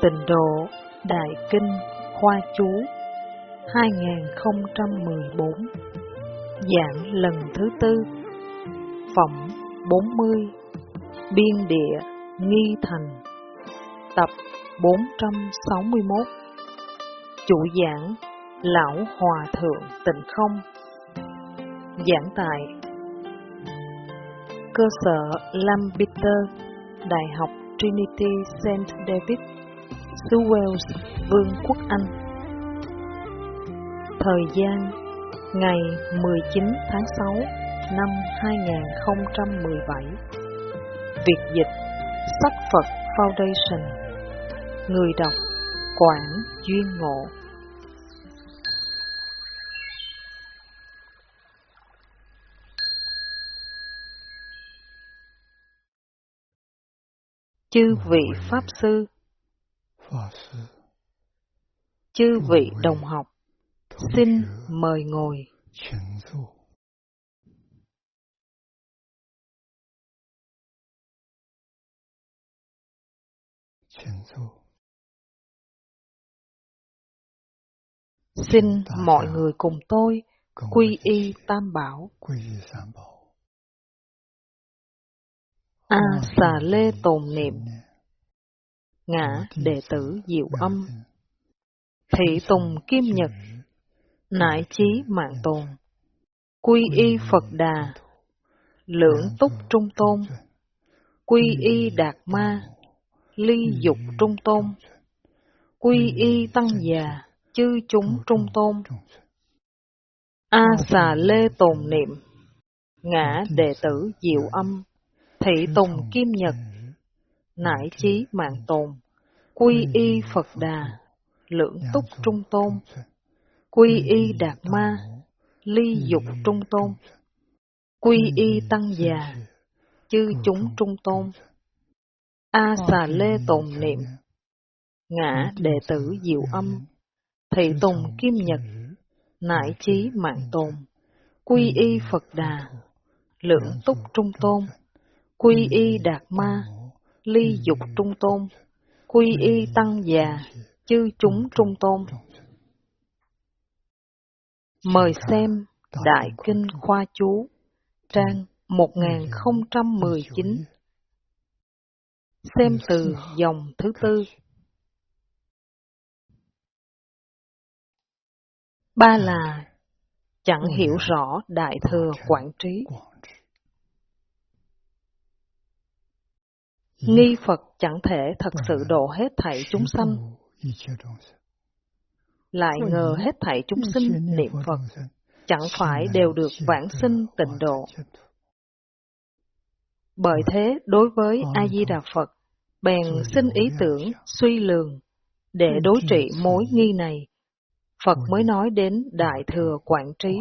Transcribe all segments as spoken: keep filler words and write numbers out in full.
Tịnh độ Đại Kinh Khoa Chú hai không một bốn. Giảng lần thứ tư. Phẩm bốn mươi. Biên địa Nghi Thành. Tập bốn trăm sáu mươi mốt. Chủ giảng Lão Hòa Thượng Tịnh Không. Giảng tại cơ sở Lampeter, Đại học Trinity Saint David, xứ Wales, Vương quốc Anh. Thời gian ngày mười chín tháng sáu năm hai không một bảy. Việc dịch Sách Phật Foundation. Người đọc Quảng Duyên Ngộ. Chư vị Pháp Sư, chư vị đồng học, xin mời ngồi. Xin mọi người cùng tôi quy y Tam Bảo. A Xà Lê tồn niệm. Ngã đệ tử Diệu Âm. Thị tùng Kim Nhật. Nại chí Mạng Tồn. Quy y Phật Đà. Lưỡng túc Trung Tôn. Quy y Đạt Ma. Ly dục Trung Tôn. Quy y Tăng Già. Chư chúng Trung Tôn. A Xà Lê tồn niệm. Ngã đệ tử Diệu Âm. Thị tùng Kim Nhật. Nại chí Mạng Tồn. Quy y Phật Đà. Lưỡng túc Trung Tôn. Quy y Đạt Ma. Ly dục Trung Tôn. Quy y Tăng Già. Chư chúng Trung Tôn. A Xà Lê tồn niệm. Ngã đệ tử Diệu Âm. Thị tùng Kim Nhật. Nại chí Mạng Tồn. Quy y Phật Đà. Lưỡng túc Trung Tôn. Quy y Đạt Ma. Ly dục Trung Tôn. Quy y Tăng Già. Chư chúng Trung Tôn. Mời xem Đại Kinh Khoa Chú, trang một nghìn không trăm mười chín. Xem từ dòng thứ tư. Ba là chẳng hiểu rõ Đại Thừa Quảng Trí. Nghi Phật chẳng thể thật sự độ hết thảy chúng sanh. Lại ngờ hết thảy chúng sinh niệm Phật chẳng phải đều được vãng sinh tịnh độ. Bởi thế đối với A-di-đà Phật bèn sinh ý tưởng suy lường. Để đối trị mối nghi này, Phật mới nói đến Đại Thừa Quảng Trí.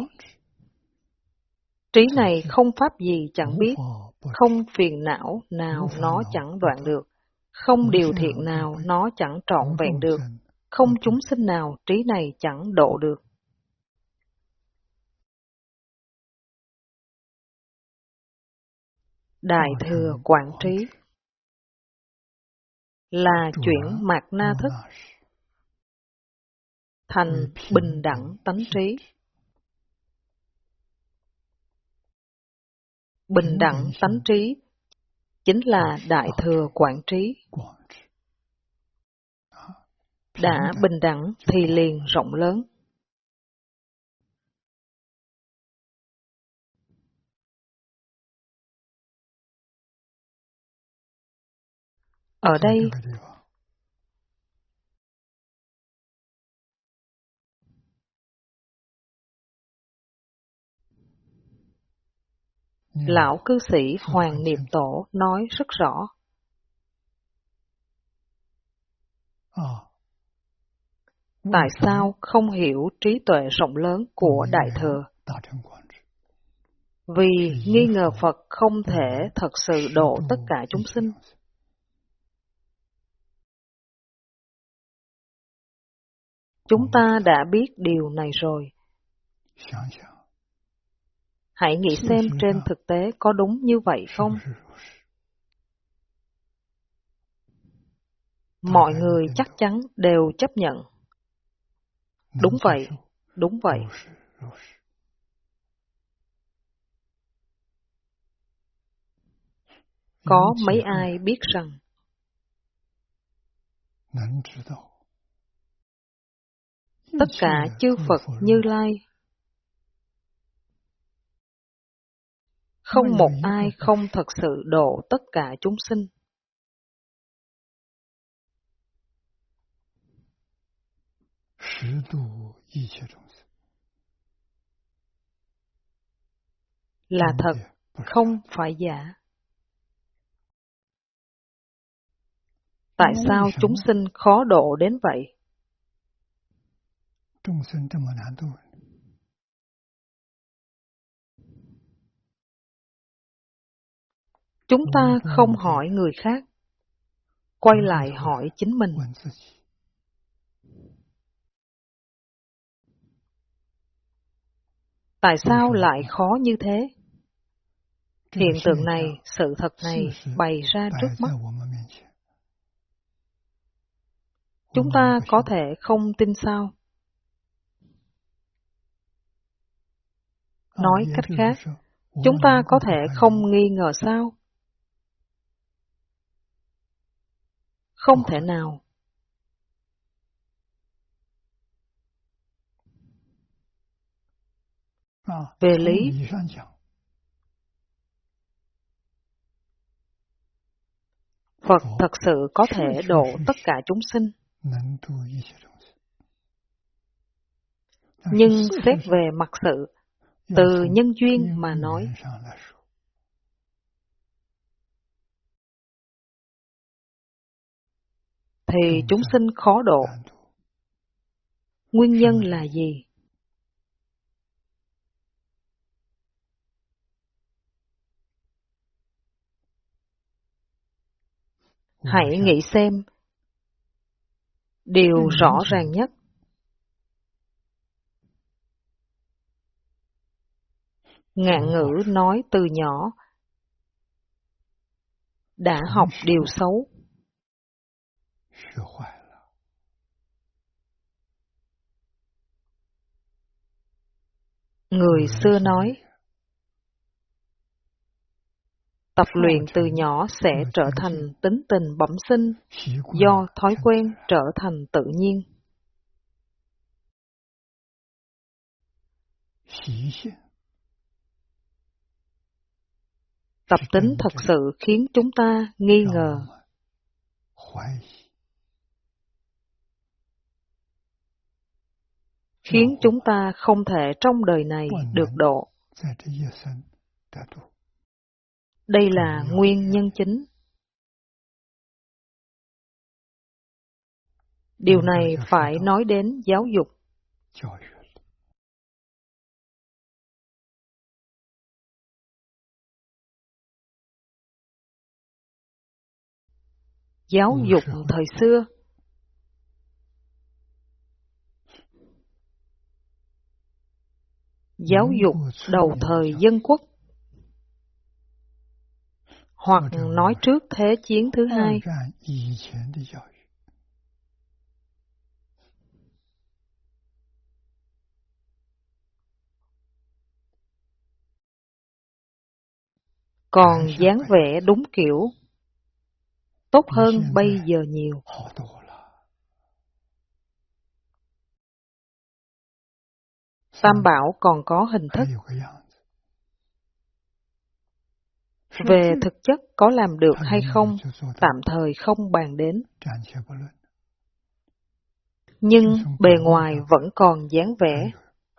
Trí này không pháp gì chẳng biết, không phiền não nào nó chẳng đoạn được, không điều thiện nào nó chẳng trọn vẹn được, không chúng sinh nào trí này chẳng độ được. Đại Thừa Quảng Trí là chuyển mạt na thức thành bình đẳng tánh trí. Bình đẳng tánh trí chính là Đại Thừa Quảng Trí. Đã bình đẳng thì liền rộng lớn. Ở đây, Lão cư sĩ Hoàng Niệm Tổ nói rất rõ. Tại sao không hiểu trí tuệ rộng lớn của Đại Thừa? Vì nghi ngờ Phật không thể thật sự độ tất cả chúng sinh. Chúng ta đã biết điều này rồi. Hãy nghĩ xem trên thực tế có đúng như vậy không? mọi người chắc chắn đều chấp nhận. Đúng vậy, đúng vậy. Có mấy ai biết rằng tất cả chư Phật Như Lai, không một ai không thật sự độ tất cả chúng sinh. Là thật, không phải giả. Tại sao chúng sinh khó độ đến vậy? Chúng ta không hỏi người khác, quay lại hỏi chính mình. Tại sao lại khó như thế? Hiện tượng này, sự thật này bày ra trước mắt. Chúng ta có thể không tin sao? Nói cách khác, chúng ta có thể không nghi ngờ sao? Không thể nào. Về lý, Phật thật sự có thể độ tất cả chúng sinh. Nhưng xét về mặt sự, từ nhân duyên mà nói, thì chúng sinh khó độ. Nguyên nhân là gì? Hãy nghĩ xem. Điều rõ ràng nhất. Ngạn ngữ nói từ nhỏ, đã học điều xấu. Người xưa nói, tập luyện từ nhỏ sẽ trở thành tính tình bẩm sinh, do thói quen trở thành tự nhiên. Tập tính thật sự khiến chúng ta nghi ngờ. Khiến chúng ta không thể trong đời này được độ. Đây là nguyên nhân chính. Điều này phải nói đến giáo dục. Giáo dục thời xưa. Giáo dục đầu thời dân quốc. Hoặc nói trước Thế chiến thứ hai. Còn dáng vẻ đúng kiểu, tốt hơn bây giờ nhiều. Tam Bảo còn có hình thức. Về thực chất có làm được hay không, tạm thời không bàn đến. Nhưng bề ngoài vẫn còn dáng vẻ.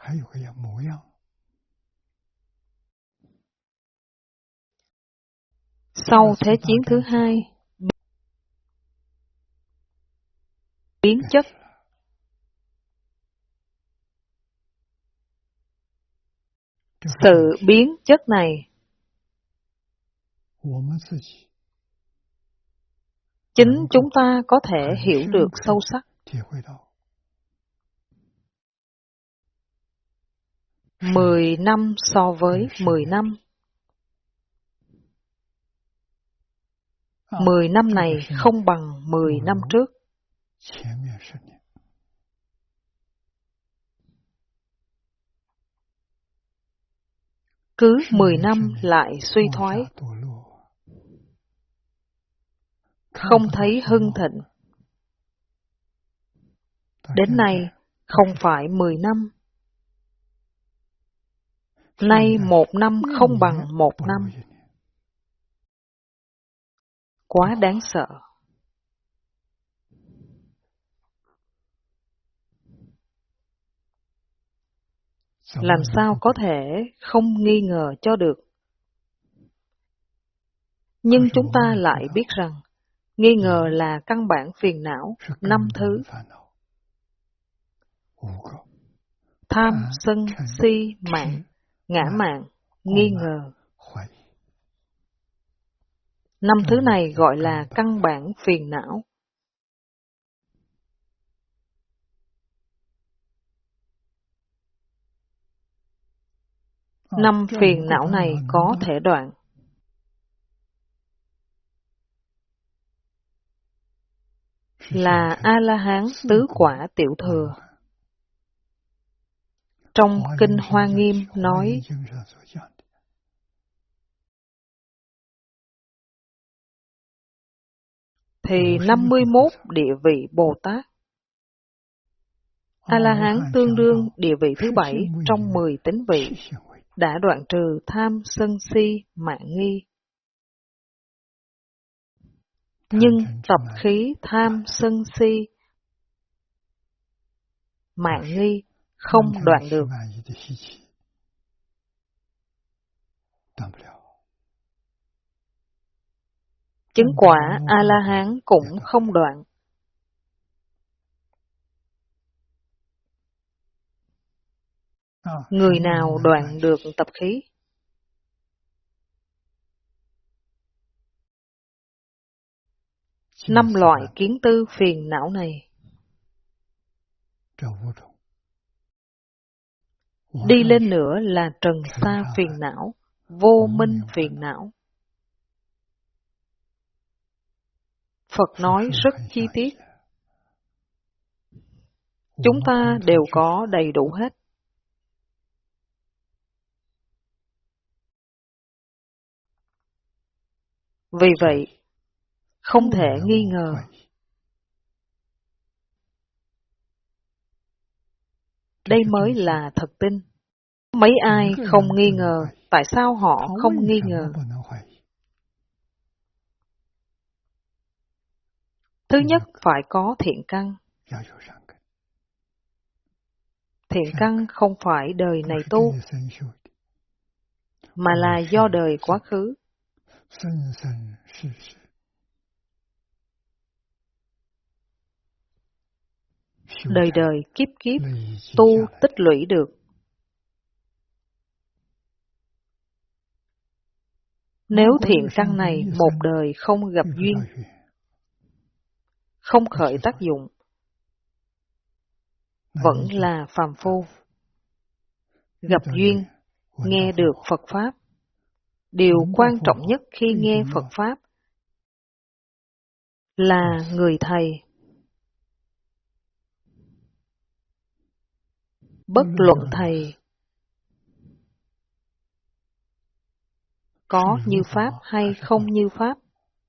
Sau Thế chiến thứ hai, biến chất. Sự biến chất này chính chúng ta có thể hiểu được sâu sắc. Mười năm so với mười năm. Mười năm này không bằng mười năm trước. Cứ mười năm lại suy thoái, không thấy hưng thịnh. Đến nay không phải mười năm, nay một năm không bằng một năm. Quá đáng sợ. Làm sao có thể không nghi ngờ cho được? Nhưng chúng ta lại biết rằng, nghi ngờ là căn bản phiền não năm thứ: tham, sân, si, mạng, ngã mạn, nghi ngờ. Năm thứ này gọi là căn bản phiền não. Năm phiền não này có thể đoạn. Là A-la-hán tứ quả tiểu thừa. Trong Kinh Hoa Nghiêm nói, thì năm mươi mốt địa vị Bồ Tát. A-la-hán tương đương địa vị thứ bảy trong mười tính vị, đã đoạn trừ tham, sân, si, mạn nghi. Nhưng tập khí tham, sân, si, mạn nghi không đoạn được. Chứng quả A-la-hán cũng không đoạn. Người nào đoạn được tập khí? Năm loại kiến tư phiền não này. Đi lên nữa là trần sa phiền não, vô minh phiền não. Phật nói rất chi tiết. Chúng ta đều có đầy đủ hết. Vì vậy, không thể nghi ngờ. Đây mới là thật tin. Mấy ai không nghi ngờ, tại sao họ không nghi ngờ? Thứ nhất phải có thiện căn. Thiện căn không phải đời này tu, mà là do đời quá khứ. Đời đời kiếp kiếp tu tích lũy được. Nếu thiện căn này một đời không gặp duyên, không khởi tác dụng, vẫn là phàm phu. Gặp duyên, nghe được Phật Pháp. Điều quan trọng nhất khi nghe Phật Pháp là người thầy. Bất luận thầy có như Pháp hay không như Pháp,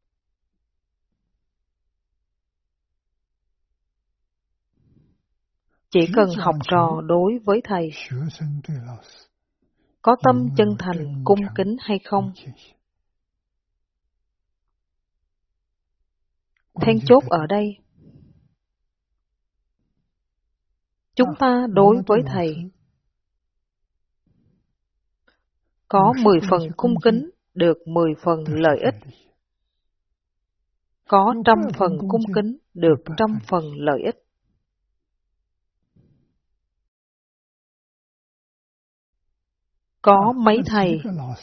chỉ cần học trò đối với thầy có tâm chân thành cung kính hay không. Then chốt ở đây, chúng ta đối với thầy có mười phần cung kính được mười phần lợi ích, có trăm phần cung kính được trăm phần lợi ích. Có mấy thầy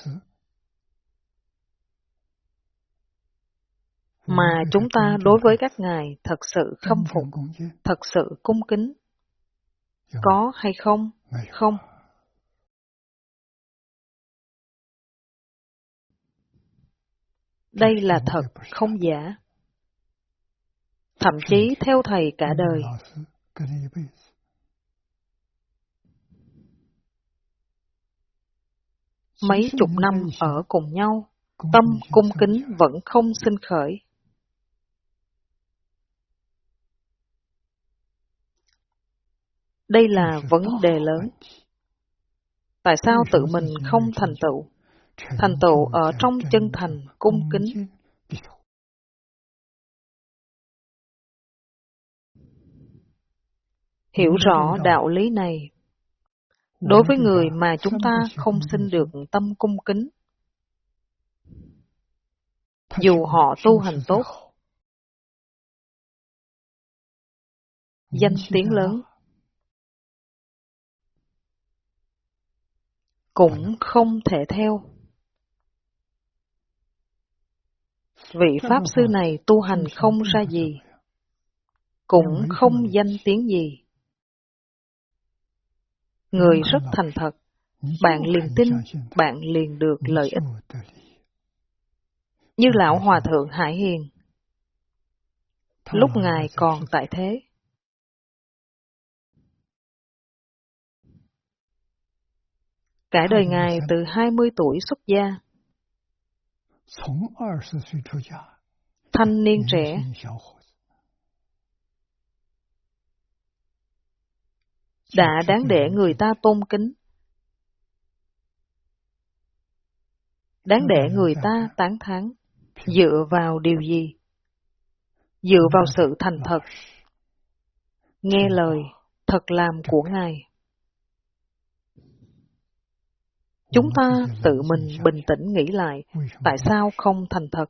mà chúng ta đối với các ngài thật sự khâm phục, thật sự cung kính. Có hay không? Không. Đây là thật, không giả. thậm chí theo thầy cả đời. Mấy chục năm ở cùng nhau, tâm cung kính vẫn không sinh khởi. Đây là vấn đề lớn. Tại sao tự mình không thành tựu? Thành tựu ở trong chân thành, cung kính. Hiểu rõ đạo lý này, đối với người mà chúng ta không sinh được tâm cung kính, dù họ tu hành tốt, danh tiếng lớn, cũng không thể theo. Vị Pháp Sư này tu hành không ra gì, cũng không danh tiếng gì. Người rất thành thật, bạn liền tin, bạn liền được lợi ích. Như Lão Hòa Thượng Hải Hiền, lúc Ngài còn tại thế, cả đời Ngài từ hai mươi tuổi xuất gia, thanh niên trẻ, đã đáng để người ta tôn kính, đáng để người ta tán thán. Dựa vào điều gì? Dựa vào sự thành thật, nghe lời, thật làm của Ngài. Chúng ta tự mình bình tĩnh nghĩ lại, tại sao không thành thật?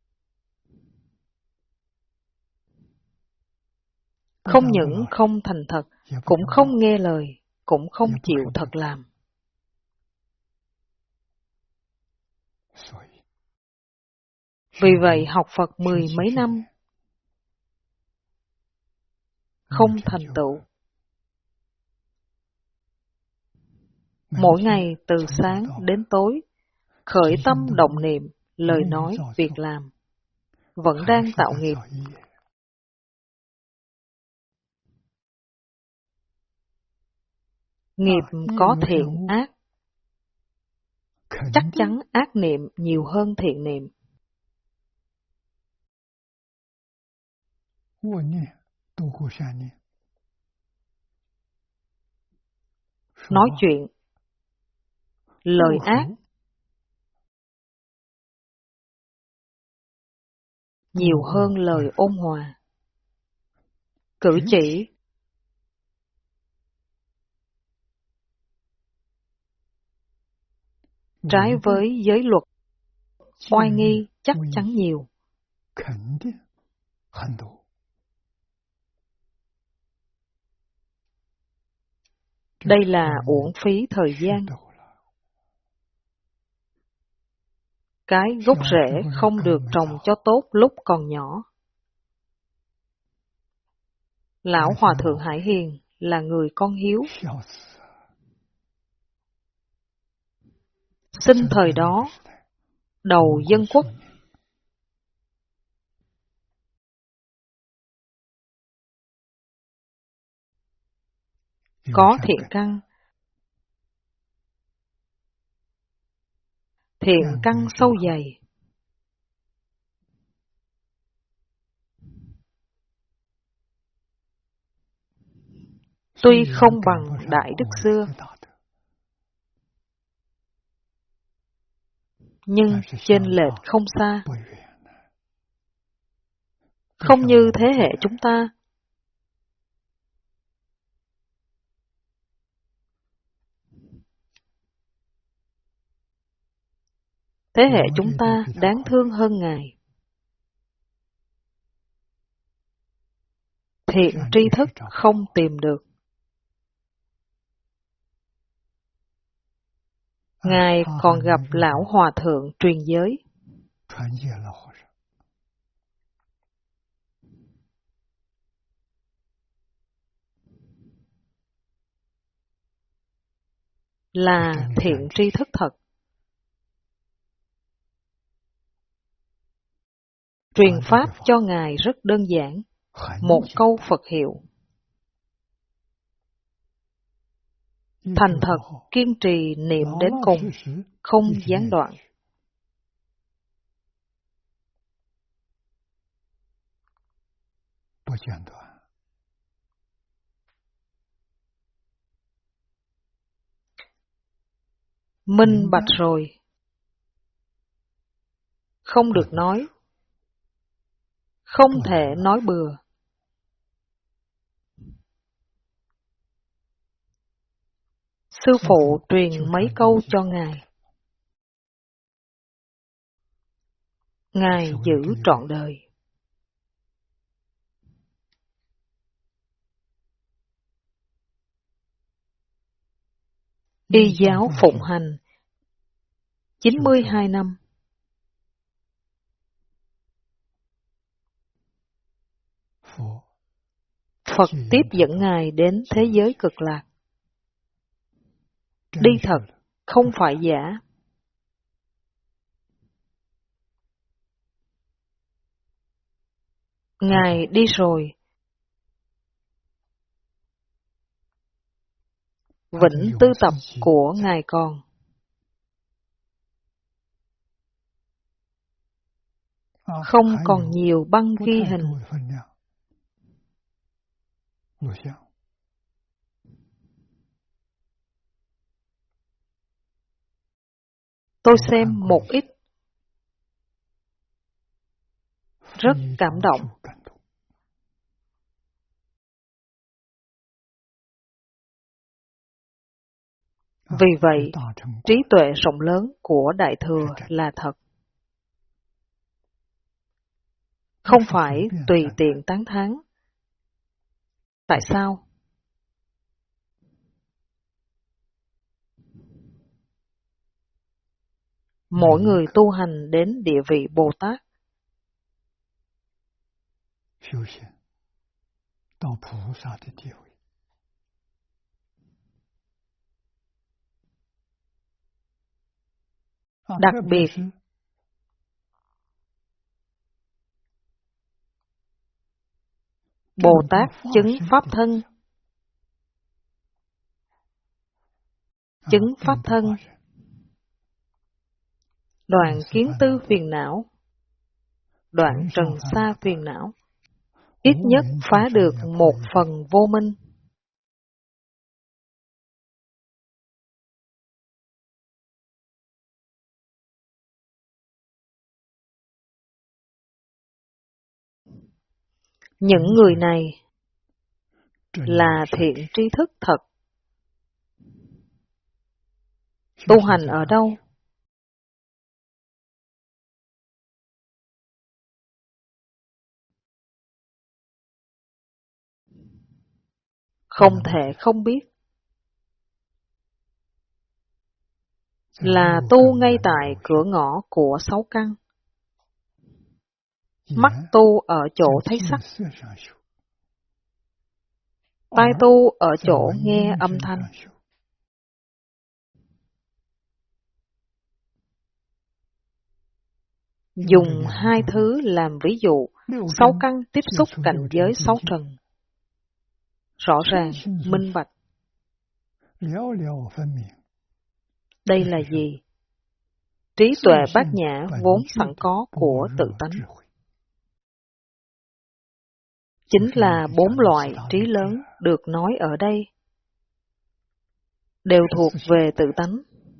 Không những không thành thật, cũng không nghe lời, cũng không chịu thật làm. Vì vậy học Phật mười mấy năm, không thành tựu. Mỗi ngày từ sáng đến tối, khởi tâm động niệm, lời nói, việc làm, vẫn đang tạo nghiệp. Nghiệp có thiện ác, chắc chắn ác niệm nhiều hơn thiện niệm. Nói chuyện, lời ác nhiều hơn lời ôn hòa. Cử chỉ trái với giới luật, oai nghi chắc chắn nhiều. Đây là uổng phí thời gian. Cái gốc rễ không được trồng cho tốt lúc còn nhỏ. Lão Hòa Thượng Hải Hiền là người con hiếu. Sinh thời đó, đầu dân quốc. Có thiện căn. Thiện căn sâu dày. Tuy không bằng Đại Đức xưa, nhưng chênh lệch không xa. Không như thế hệ chúng ta. Thế hệ chúng ta đáng thương hơn Ngài. Thiện tri thức không tìm được. Ngài còn gặp Lão Hòa Thượng truyền giới. Là thiện tri thức thật. Truyền pháp cho Ngài rất đơn giản, một câu Phật hiệu. Thành thật kiên trì niệm đến cùng, không gián đoạn. Minh bạch rồi, không được nói, không thể nói bừa. Sư phụ truyền mấy câu cho Ngài. Ngài giữ trọn đời. Y giáo phụng hành chín mươi hai năm. Phật tiếp dẫn Ngài đến thế giới cực lạc. Đi thật, không phải giả. Ngài đi rồi. Vĩnh tư tập của Ngài còn. Không còn nhiều băng ghi hình. Tôi xem một ít. Rất cảm động. Vì vậy, trí tuệ rộng lớn của Đại Thừa là thật. Không phải tùy tiện tán thán. Tại sao? Mỗi người tu hành đến địa vị Bồ Tát, đặc biệt Bồ Tát chứng Pháp thân. Chứng Pháp thân, đoạn kiến tư phiền não, đoạn trần sa phiền não, ít nhất phá được một phần vô minh. Những người này là thiện tri thức thật. Tu hành ở đâu? Không thể không biết. Là tu ngay tại cửa ngõ của sáu căn. Mắt tu ở chỗ thấy sắc. Tai tu ở chỗ nghe âm thanh. Dùng hai thứ làm ví dụ, sáu căn tiếp xúc cảnh giới sáu trần. Rõ ràng, minh bạch. Đây là gì? Trí tuệ bát nhã vốn sẵn có của tự tánh. Chính là bốn loại trí lớn được nói ở đây, đều thuộc về tự tánh.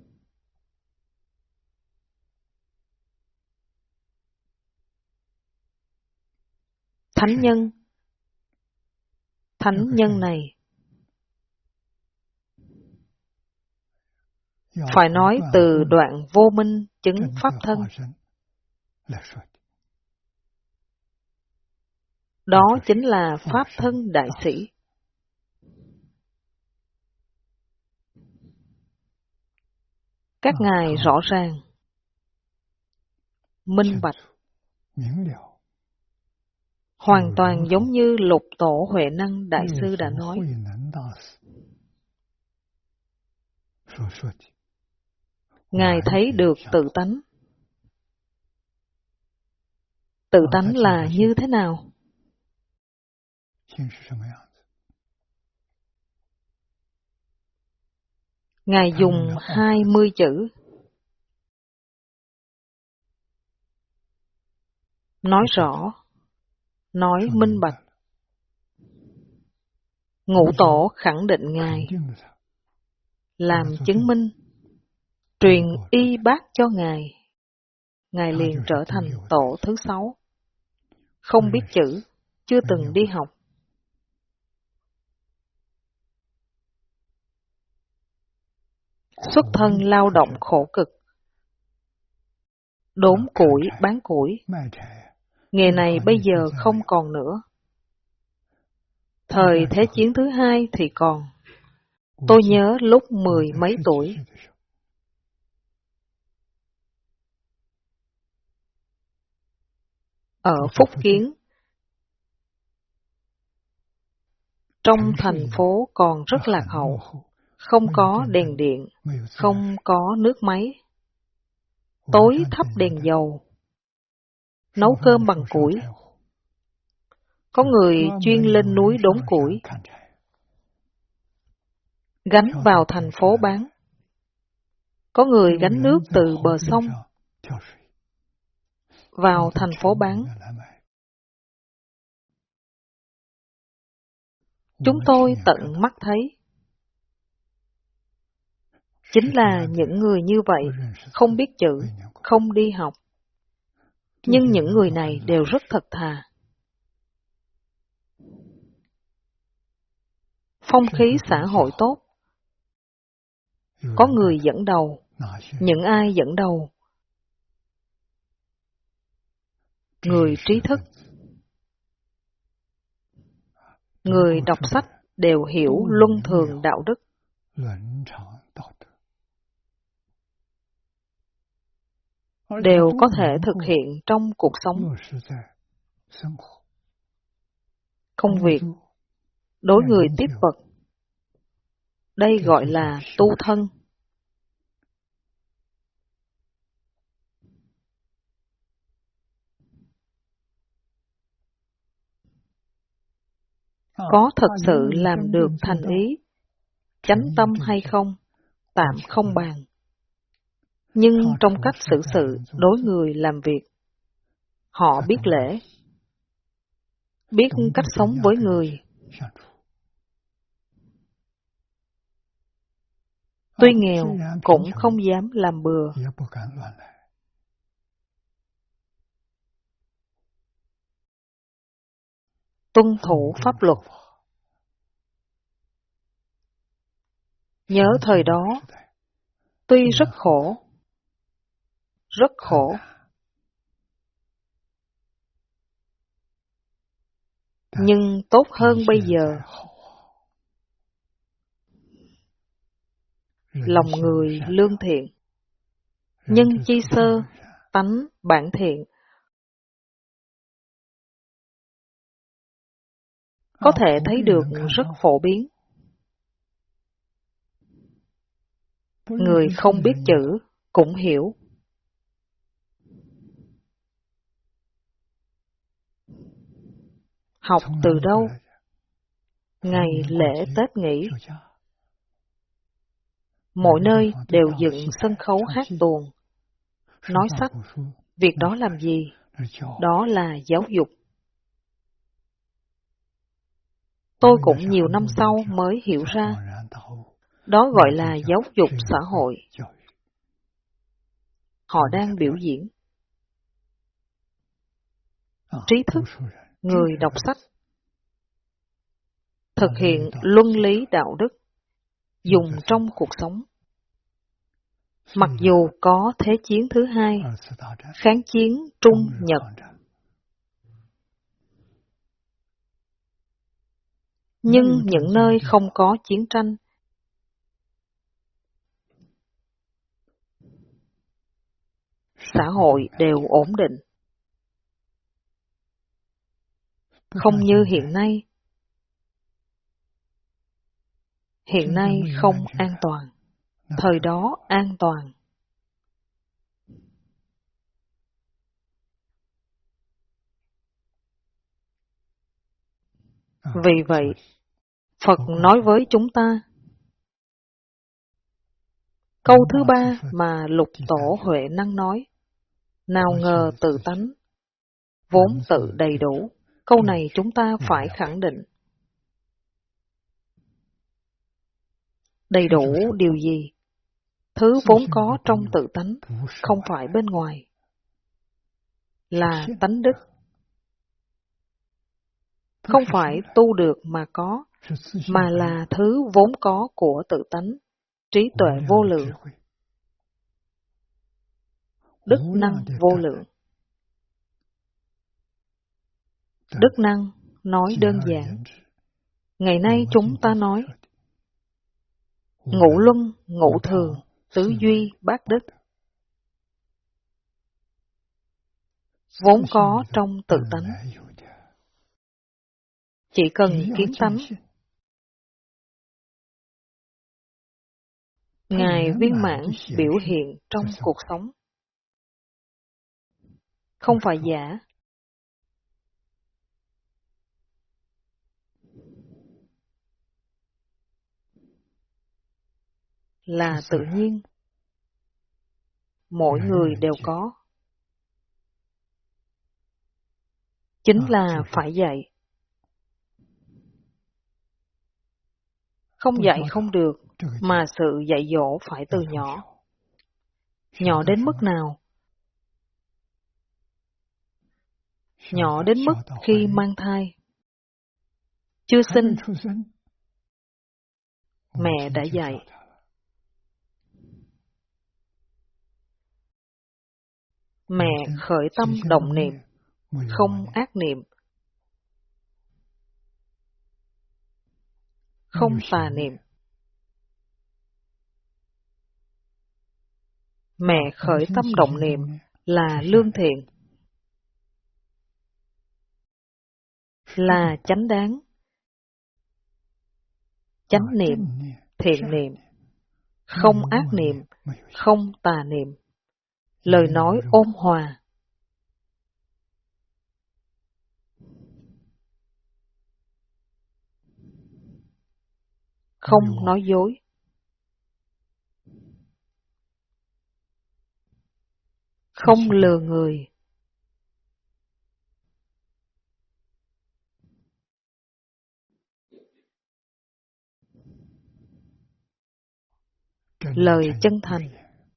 Thánh nhân. Thánh nhân này phải nói từ đoạn vô minh chứng Pháp thân. Đó chính là Pháp thân đại sĩ. Các ngài rõ ràng, minh bạch, hoàn toàn giống như Lục Tổ Huệ Năng Đại Sư đã nói. Ngài thấy được tự tánh. Tự tánh là như thế nào? Ngài dùng hai mươi chữ nói rõ, nói minh bạch. Ngũ Tổ khẳng định Ngài, làm chứng minh, truyền y bác cho Ngài. Ngài liền trở thành tổ thứ sáu. Không biết chữ, chưa từng đi học. Xuất thân lao động khổ cực, đốn củi bán củi. Nghề này bây giờ không còn nữa. Thời Thế chiến thứ hai thì còn. Tôi nhớ lúc mười mấy tuổi. Ở Phúc Kiến, trong thành phố còn rất lạc hậu, không có đèn điện, không có nước máy. Tối thắp đèn dầu, nấu cơm bằng củi. Có người chuyên lên núi đốn củi, gánh vào thành phố bán. Có người gánh nước từ bờ sông vào thành phố bán. Chúng tôi tận mắt thấy. Chính là những người như vậy, không biết chữ, không đi học. Nhưng những người này đều rất thật thà. Phong khí xã hội tốt. Có người dẫn đầu. Những ai dẫn đầu? Người trí thức. Người đọc sách đều hiểu luân thường đạo đức. Đều có thể thực hiện trong cuộc sống. Công việc, đối người tiếp vật. Đây gọi là tu thân. Có thật sự làm được thành ý, chánh tâm hay không, tạm không bàn. Nhưng trong cách xử sự, đối người làm việc, họ biết lễ, biết cách sống với người. Tuy nghèo, cũng không dám làm bừa. Tuân thủ pháp luật. Nhớ thời đó, tuy rất khổ, rất khổ, nhưng tốt hơn bây giờ. Lòng người lương thiện, nhân chi sơ, tánh bản thiện. Có thể thấy được rất phổ biến. Người không biết chữ cũng hiểu. Học từ đâu? Ngày lễ Tết nghỉ. Mỗi nơi đều dựng sân khấu hát tuồng, nói sách. Việc đó làm gì? Đó là giáo dục. Tôi cũng nhiều năm sau mới hiểu ra. Đó gọi là giáo dục xã hội. Họ đang biểu diễn. Trí thức, người đọc sách, thực hiện luân lý đạo đức, dùng trong cuộc sống. Mặc dù có Thế chiến thứ hai, kháng chiến Trung Nhật, nhưng những nơi không có chiến tranh, xã hội đều ổn định. Không như hiện nay. Hiện nay không an toàn. Thời đó an toàn. Vì vậy, Phật nói với chúng ta, câu thứ ba mà Lục Tổ Huệ Năng nói, nào ngờ tự tánh, vốn tự đầy đủ. Câu này chúng ta phải khẳng định. Đầy đủ điều gì? Thứ vốn có trong tự tánh, không phải bên ngoài, là tánh đức. Không phải tu được mà có, mà là thứ vốn có của tự tánh, trí tuệ vô lượng, đức năng vô lượng. Đức năng nói đơn giản. Ngày nay chúng ta nói ngũ luân, ngũ thường, tứ duy, bát đức. Vốn có trong tự tánh. Chỉ cần kiến tánh. Ngài viên mãn biểu hiện trong cuộc sống. Không phải giả. Là tự nhiên. Mỗi người đều có. Chính là phải dạy. Không dạy không được, mà sự dạy dỗ phải từ nhỏ. Nhỏ đến mức nào? Nhỏ đến mức khi mang thai. Chưa sinh, mẹ đã dạy. Mẹ khởi tâm động niệm, không ác niệm, không tà niệm. Mẹ khởi tâm động niệm là lương thiện, là chánh đáng, chánh niệm, thiện niệm, không ác niệm, không tà niệm, lời nói ôn hòa. Không nói dối. Không lừa người. Lời chân thành.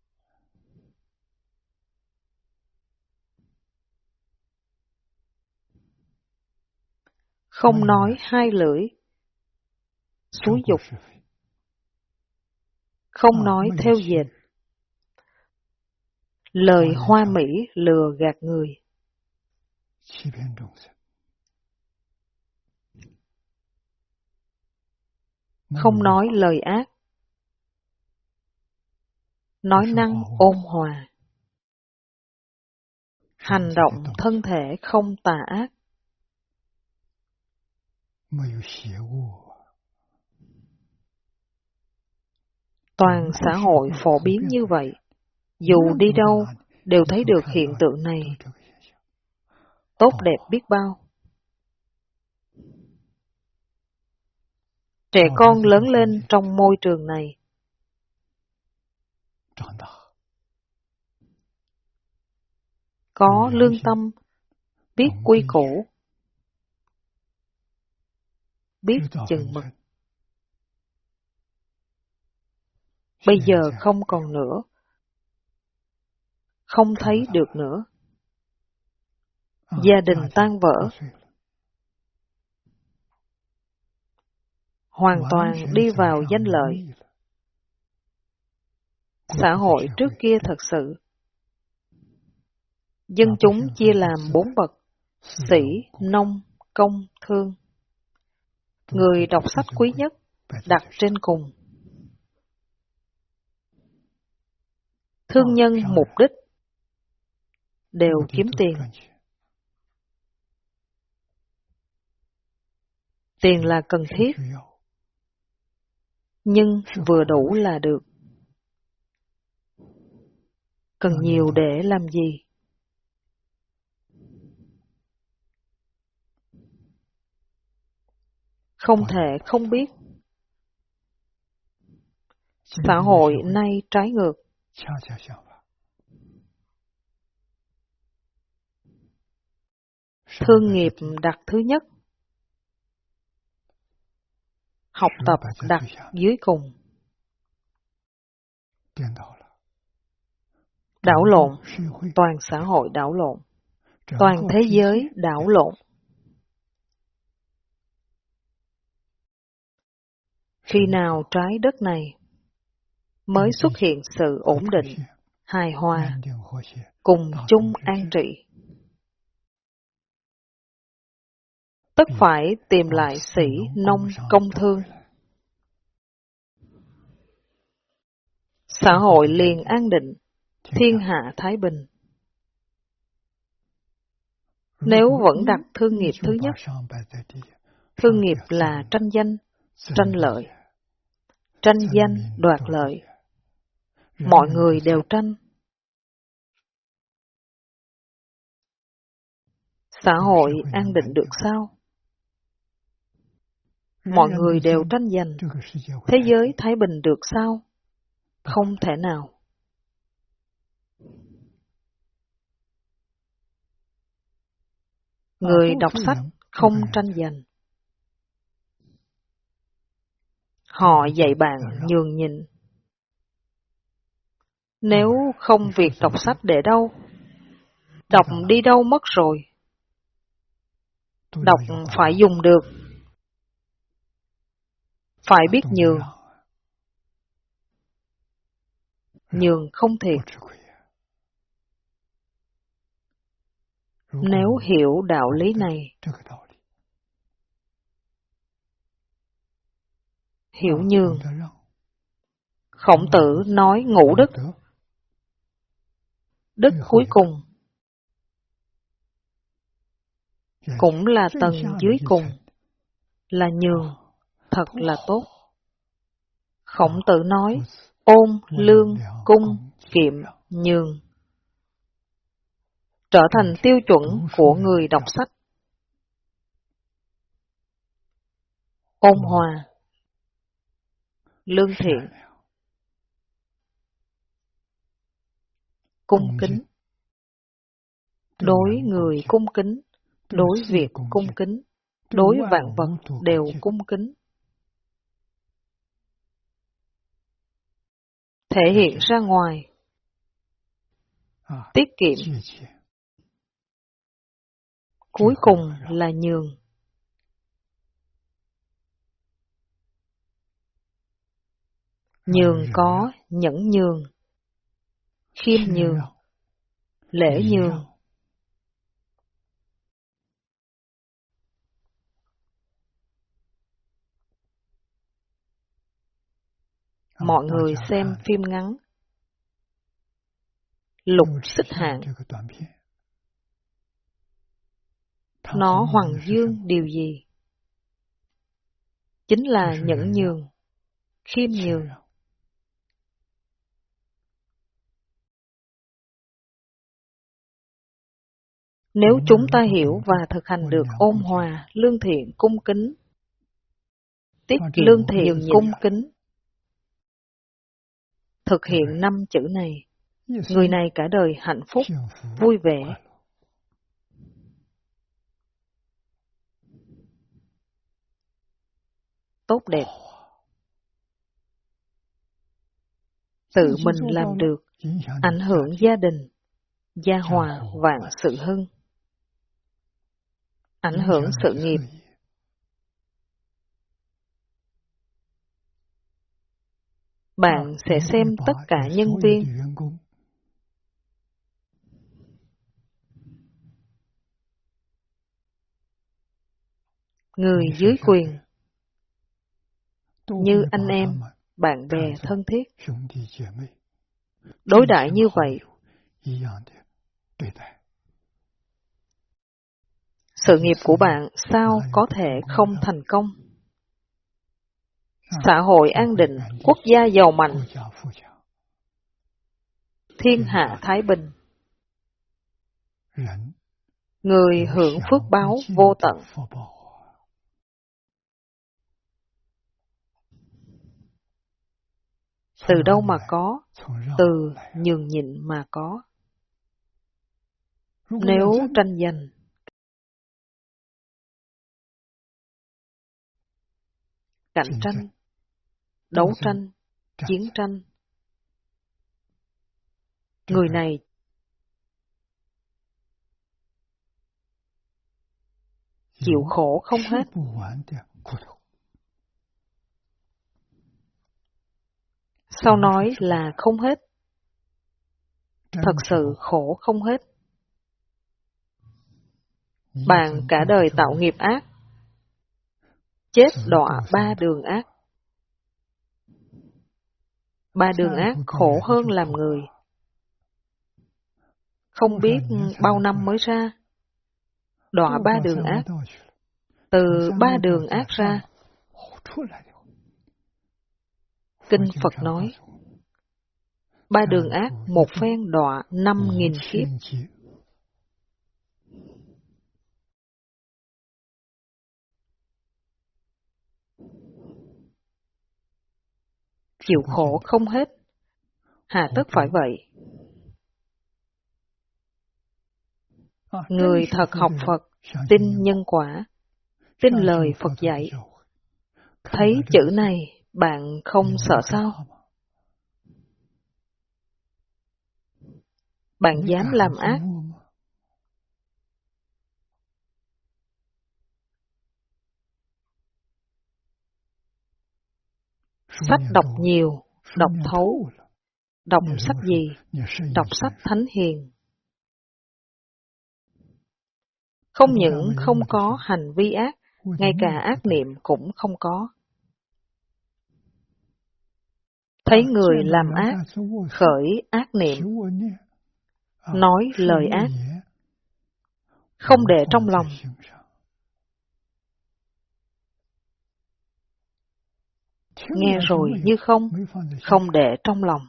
Không nói hai lưỡi, xúi dục. Không nói theo dệt. Lời hoa mỹ lừa gạt người. Không nói lời ác. Nói năng ôn hòa. Hành động thân thể không tà ác. Toàn xã hội phổ biến như vậy. Dù đi đâu, đều thấy được hiện tượng này. Tốt đẹp biết bao. Trẻ con lớn lên trong môi trường này. Có lương tâm, biết quy củ, biết chừng mực. Bây giờ không còn nữa. Không thấy được nữa. Gia đình tan vỡ. Hoàn toàn đi vào danh lợi. Xã hội trước kia thật sự. Dân chúng chia làm bốn bậc. Sĩ, nông, công, thương. Người đọc sách quý nhất, đặt trên cùng. Thương nhân mục đích đều kiếm tiền. Tiền là cần thiết, nhưng vừa đủ là được. Cần nhiều để làm gì? không thể không biết. Xã hội nay trái ngược. Thương nghiệp đặt thứ nhất, học tập đặt dưới cùng. Đảo lộn, toàn xã hội đảo lộn, toàn thế giới đảo lộn. Khi nào trái đất này mới xuất hiện sự ổn định, hài hòa, cùng chung an trị? Tất phải tìm lại sĩ nông công thương. Xã hội liền an định, thiên hạ thái bình. Nếu vẫn đặt thương nghiệp thứ nhất, thương nghiệp là tranh danh, tranh lợi, tranh danh đoạt lợi. Mọi người đều tranh. Xã hội an định được sao? Mọi người đều tranh giành. Thế giới thái bình được sao? Không thể nào. Người đọc sách không tranh giành. Họ dạy bạn nhường nhịn. Nếu không việc đọc sách để đâu? Đọc đi đâu mất rồi? Đọc phải dùng được. Phải biết nhường. Nhường không thiệt. Nếu hiểu đạo lý này, hiểu nhường. Khổng Tử nói ngũ đức. Đức cuối cùng cũng là tầng dưới cùng, là nhường, thật là tốt. Khổng Tử nói ôn, lương, cung, kiệm, nhường trở thành tiêu chuẩn của người đọc sách. Ôn hòa, lương thiện, cung kính. Đối người cung kính, đối việc cung kính, đối vạn vật đều cung kính. Thể hiện ra ngoài, tiết kiệm. Cuối cùng là nhường. Nhường có nhẫn nhường, khiêm nhường, lễ nhường. Mọi người xem phim ngắn Lục Xích Hạn. Nó hoằng dương điều gì? Chính là nhẫn nhường, khiêm nhường. Nếu chúng ta hiểu và thực hành được ôn hòa, lương thiện, cung kính, tiết lương thiện, cung kính, thực hiện năm chữ này, người này cả đời hạnh phúc, vui vẻ. Tốt đẹp. Tự mình làm được, ảnh hưởng gia đình, gia hòa vạn sự hưng. Ảnh hưởng sự nghiệp. Bạn sẽ xem tất cả nhân viên. Người dưới quyền như anh em, bạn bè thân thiết. Đối đãi như vậy, sự nghiệp của bạn sao có thể không thành công? Xã hội an định, quốc gia giàu mạnh, thiên hạ thái bình. Người hưởng phước báo vô tận. Từ đâu mà có? Từ nhường nhịn mà có. Nếu tranh giành, cạnh tranh, đấu tranh, chiến tranh, người này chịu khổ không hết. Sao nói là không hết? Thật sự khổ không hết. Bạn cả đời tạo nghiệp ác, chết đọa ba đường ác. Ba đường ác khổ hơn làm người. Không biết bao năm mới ra, đọa ba đường ác. Từ ba đường ác ra, Kinh Phật nói, ba đường ác một phen đọa năm nghìn kiếp. Chịu khổ không hết, hà tất phải vậy. Người thật học Phật, tin nhân quả, tin lời Phật dạy. Thấy chữ này, bạn không sợ sao? Bạn dám làm ác? Sách đọc nhiều, đọc thấu. Đọc sách gì? Đọc sách Thánh Hiền. Không những không có hành vi ác, ngay cả ác niệm cũng không có. Thấy người làm ác, khởi ác niệm, nói lời ác, không để trong lòng. Nghe rồi như không, không để trong lòng.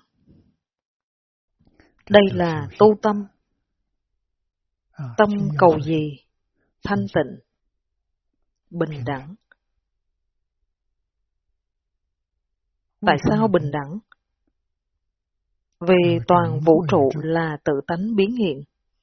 Đây là tu tâm. Tâm cầu gì? Thanh tịnh, bình đẳng. Tại sao bình đẳng? Vì toàn vũ trụ là tự tánh biến hiện.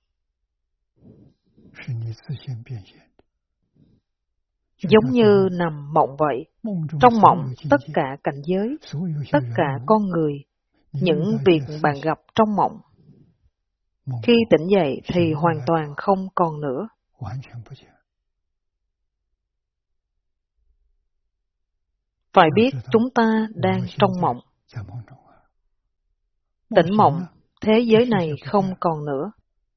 Giống như nằm mộng vậy. Trong mộng, tất cả cảnh giới, tất cả con người, những việc bạn gặp trong mộng. Khi tỉnh dậy thì hoàn toàn không còn nữa. Phải biết chúng ta đang trong mộng. Tỉnh mộng, thế giới này không còn nữa.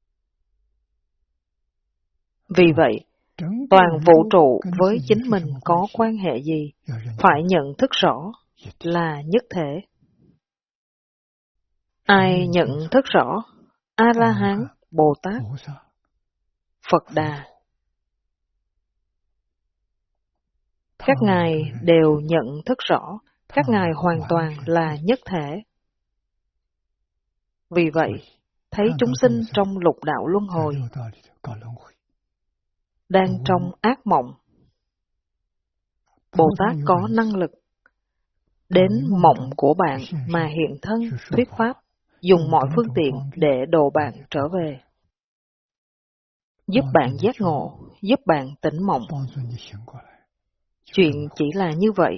Vì vậy, toàn vũ trụ với chính mình có quan hệ gì, phải nhận thức rõ là nhất thể. Ai nhận thức rõ? A-la-hán, Bồ Tát, Phật Đà. Các ngài đều nhận thức rõ, các ngài hoàn toàn là nhất thể. Vì vậy, thấy chúng sinh trong lục đạo luân hồi, đang trong ác mộng. Bồ Tát có năng lực đến mộng của bạn mà hiện thân thuyết pháp, dùng mọi phương tiện để độ bạn trở về. Giúp bạn giác ngộ, giúp bạn tỉnh mộng. Chuyện chỉ là như vậy.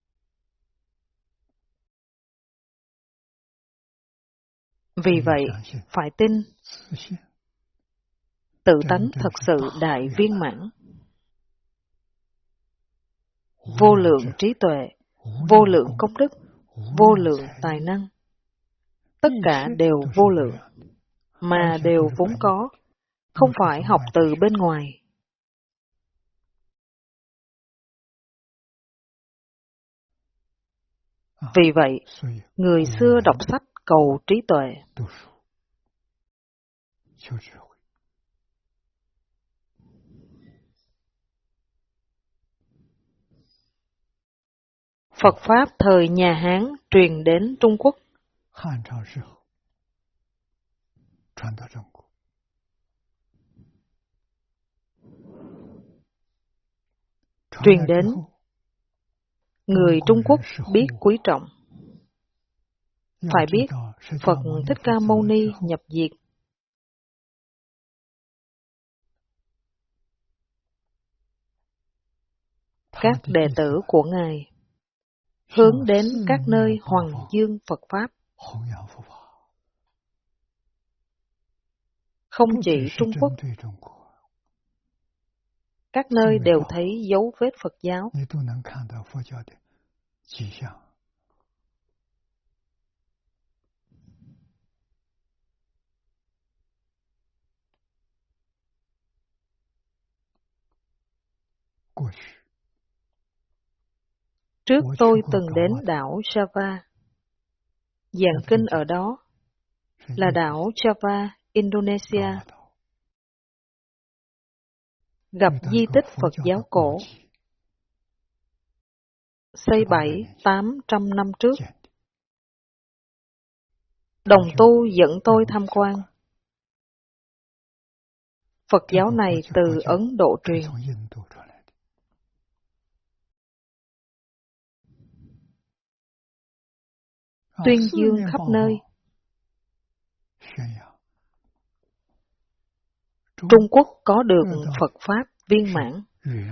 Vì vậy, phải tin. Tự tánh thật sự đại viên mãn. Vô lượng trí tuệ, vô lượng công đức, vô lượng tài năng. Tất cả đều vô lượng, mà đều vốn có, không phải học từ bên ngoài. Vì vậy, người xưa đọc sách cầu trí tuệ. Phật Pháp thời nhà Hán truyền đến Trung Quốc. Truyền đến, người Trung Quốc biết quý trọng. Phải biết, Phật Thích Ca Mâu Ni nhập diệt. Các đệ tử của Ngài hướng đến các nơi hoằng dương Phật Pháp. Không chỉ Trung Quốc, các nơi đều thấy dấu vết Phật giáo. Trước tôi từng đến đảo Java. Giảng kinh ở đó là đảo Java, Indonesia. Gặp di tích Phật giáo cổ, xây bảy, tám trăm năm trước. Đồng tu dẫn tôi tham quan. Phật giáo này từ Ấn Độ truyền. Tuyên dương khắp nơi. Trung Quốc có được Phật Pháp viên mãn,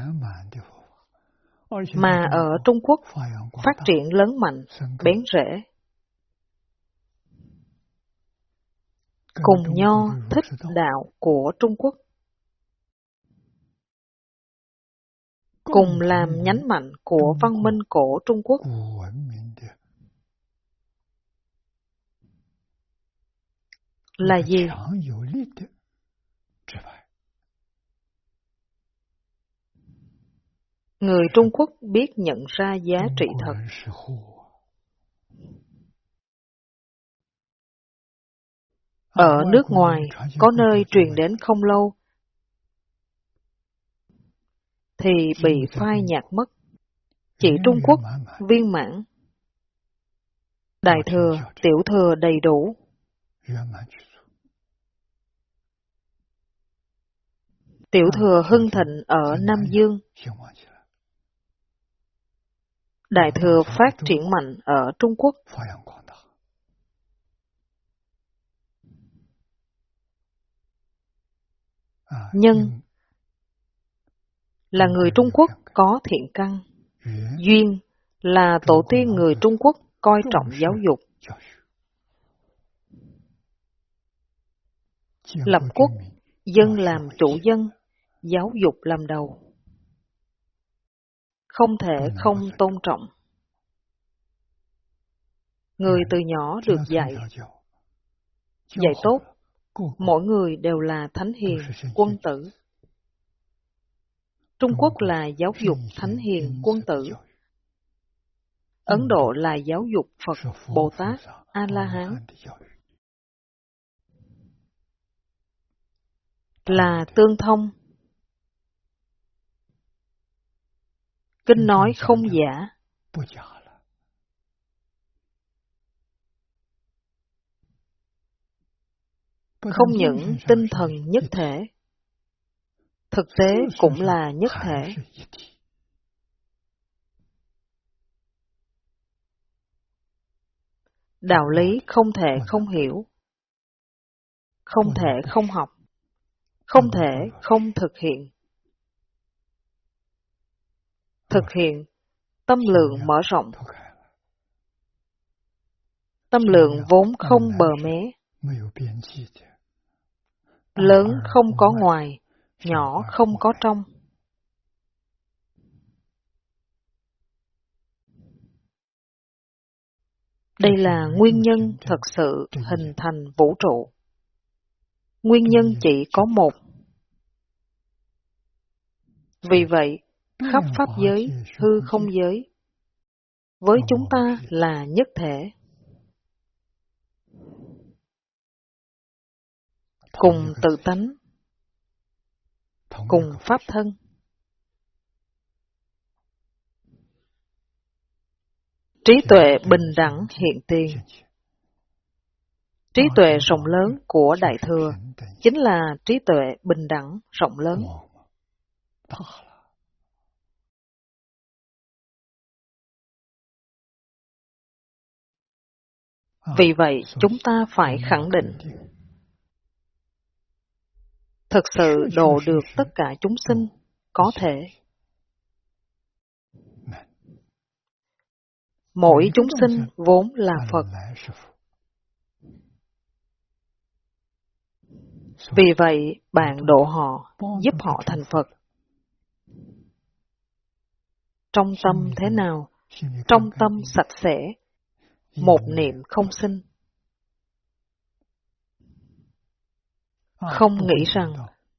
mà ở Trung Quốc phát triển lớn mạnh, bén rễ. Cùng Nho thích đạo của Trung Quốc, cùng làm nhánh mạnh của văn minh cổ Trung Quốc. Là gì? Người Trung Quốc biết nhận ra giá trị thật. Ở nước ngoài, có nơi truyền đến không lâu, thì bị phai nhạt mất. Chỉ Trung Quốc viên mãn, đại thừa, tiểu thừa đầy đủ. Tiểu thừa hưng thịnh ở Nam Dương, đại thừa phát triển mạnh ở Trung Quốc. Nhân là người Trung Quốc có thiện căn. Duyên là tổ tiên người Trung Quốc coi trọng giáo dục. Lập quốc, dân làm chủ dân, giáo dục làm đầu. Không thể không tôn trọng. Người từ nhỏ được dạy. Dạy tốt, mỗi người đều là thánh hiền, quân tử. Trung Quốc là giáo dục thánh hiền, quân tử. Ấn Độ là giáo dục Phật, Bồ Tát, A-la-hán. Là tương thông. Kinh nói không giả. Không những tinh thần nhất thể, thực tế cũng là nhất thể. Đạo lý không thể không hiểu, không thể không học, không thể không thực hiện. Thực hiện, tâm lượng mở rộng. Tâm lượng vốn không bờ mé. Lớn không có ngoài, nhỏ không có trong. Đây là nguyên nhân thật sự hình thành vũ trụ. Nguyên nhân chỉ có một. Vì vậy, khắp pháp giới, hư không giới, với chúng ta là nhất thể. Cùng tự tánh, cùng pháp thân. Trí tuệ bình đẳng hiện tiền. Trí tuệ rộng lớn của Đại Thừa chính là trí tuệ bình đẳng rộng lớn. Vì vậy, chúng ta phải khẳng định, thực sự độ được tất cả chúng sinh có thể. Mỗi chúng sinh vốn là Phật. Vì vậy, bạn độ họ, giúp họ thành Phật. Trong tâm thế nào? Trong tâm sạch sẽ, một niệm không sinh. Không nghĩ rằng,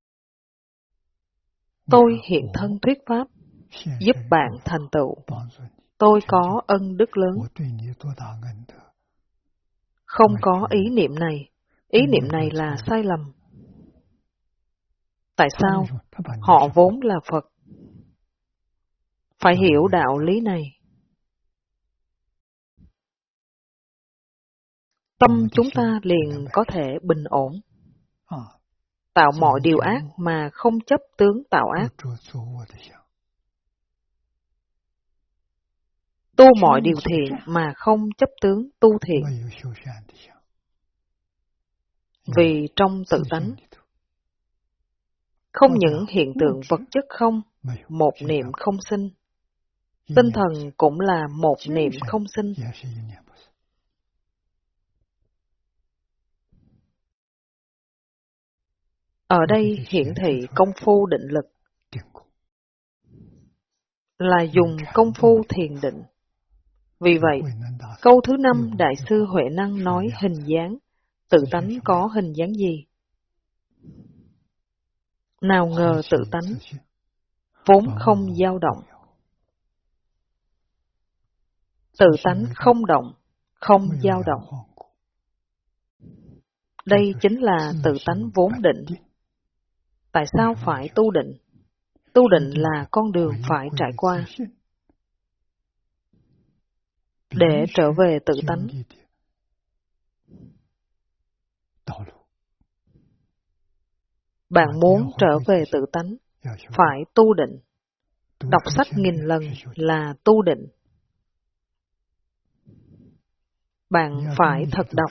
tôi hiện thân thuyết pháp, giúp bạn thành tựu. Tôi có ân đức lớn. Không có ý niệm này. Ý niệm này là sai lầm. Tại sao? Họ vốn là Phật. Phải hiểu đạo lý này. Tâm chúng ta liền có thể bình ổn. Tạo mọi điều ác mà không chấp tướng tạo ác. Tu mọi điều thiện mà không chấp tướng tu thiện. Vì trong tự tánh, không những hiện tượng vật chất không, một niệm không sinh. Tinh thần cũng là một niệm không sinh. Ở đây hiển thị công phu định lực, là dùng công phu thiền định. Vì vậy, câu thứ năm Đại sư Huệ Năng nói hình dáng, tự tánh có hình dáng gì? Nào ngờ tự tánh, vốn không dao động. Tự tánh không động, không dao động. Đây chính là tự tánh vốn định. Tại sao phải tu định? Tu định là con đường phải trải qua. Để trở về tự tánh. Bạn muốn trở về tự tánh, phải tu định. Đọc sách nghìn lần là tu định. Bạn phải thật đọc.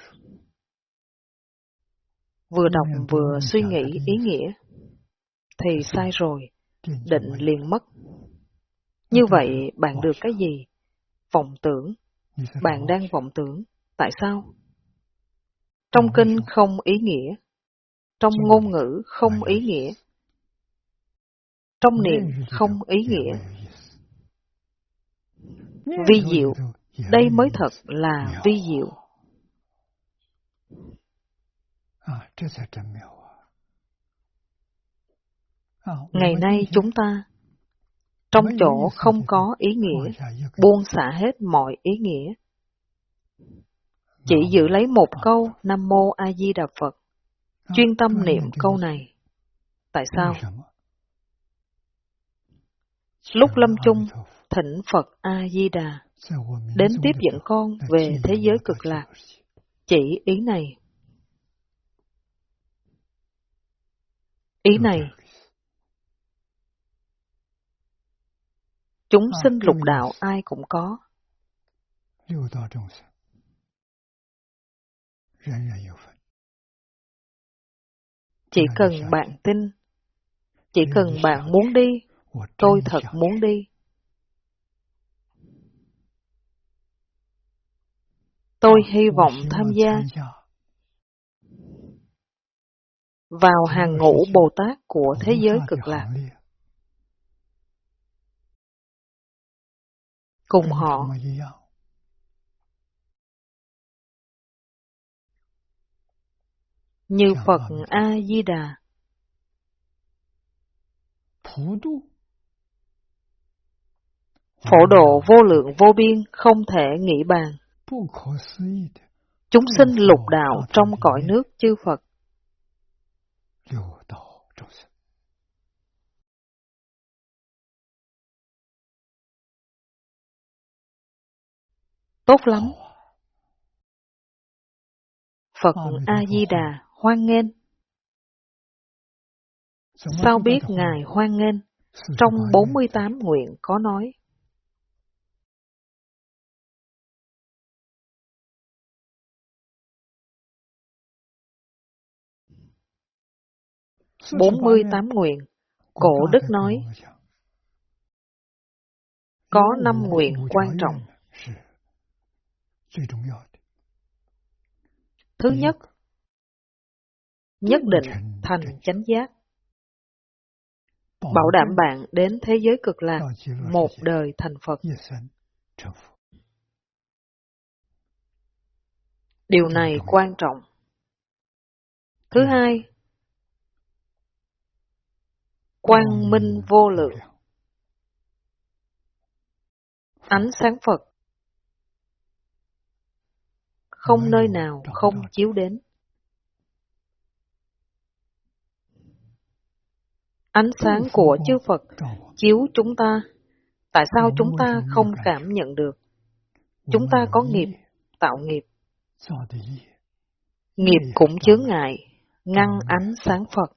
Vừa đọc vừa suy nghĩ ý nghĩa, thì sai rồi, định liền mất. Như vậy bạn được cái gì? Vọng tưởng. Bạn đang vọng tưởng. Tại sao? Trong kinh không ý nghĩa. Trong ngôn ngữ không ý nghĩa. Trong niệm không ý nghĩa. Vi diệu, đây mới thật là vi diệu. Ngày nay chúng ta, trong chỗ không có ý nghĩa, buông xả hết mọi ý nghĩa. Chỉ giữ lấy một câu Nam Mô A Di Đà Phật, chuyên tâm niệm câu này. Tại sao? Lúc lâm chung, thỉnh Phật A Di Đà đến tiếp dẫn con về thế giới cực lạc. Chỉ ý này. Ý này, chúng sinh lục đạo ai cũng có. Chỉ cần bạn tin, chỉ cần bạn muốn đi, tôi thật muốn đi. Tôi hy vọng tham gia vào hàng ngũ Bồ Tát của thế giới cực lạc. Cùng họ. Như Phật A-di-đà. Phổ độ vô lượng vô biên, không thể nghĩ bàn. Chúng sinh lục đạo trong cõi nước chư Phật. Tốt lắm. Phật A-di-đà hoan nghênh. Sao biết Ngài hoan nghênh? Trong bốn mươi tám nguyện có nói. bốn mươi tám nguyện, Cổ Đức nói, có năm nguyện quan trọng. Thứ nhất, nhất định thành chánh giác, bảo đảm bạn đến thế giới cực lạc, một đời thành Phật. Điều này quan trọng. Thứ hai, quang minh vô lượng, ánh sáng Phật không nơi nào không chiếu đến. Ánh sáng của chư Phật chiếu chúng ta. Tại sao chúng ta không cảm nhận được? Chúng ta có nghiệp, tạo nghiệp. Nghiệp cũng chướng ngại, ngăn ánh sáng Phật.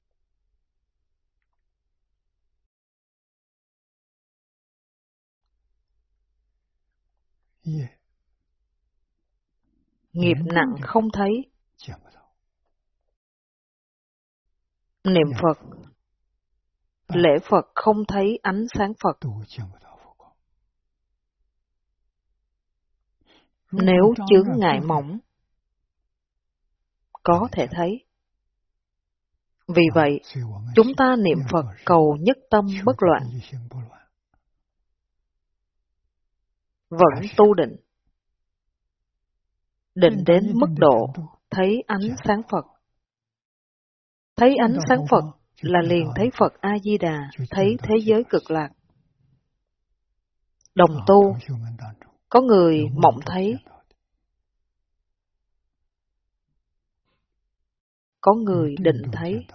Nghiệp nặng không thấy. Niệm Phật, lễ Phật không thấy ánh sáng Phật. Nếu chướng ngại mỏng, có thể thấy. Vì vậy, chúng ta niệm Phật cầu nhất tâm bất loạn, vẫn tu định. Định đến mức độ thấy ánh sáng Phật. Thấy ánh sáng Phật là liền thấy Phật A-di-đà, thấy thế giới cực lạc. Đồng tu, có người mộng thấy, có người định thấy.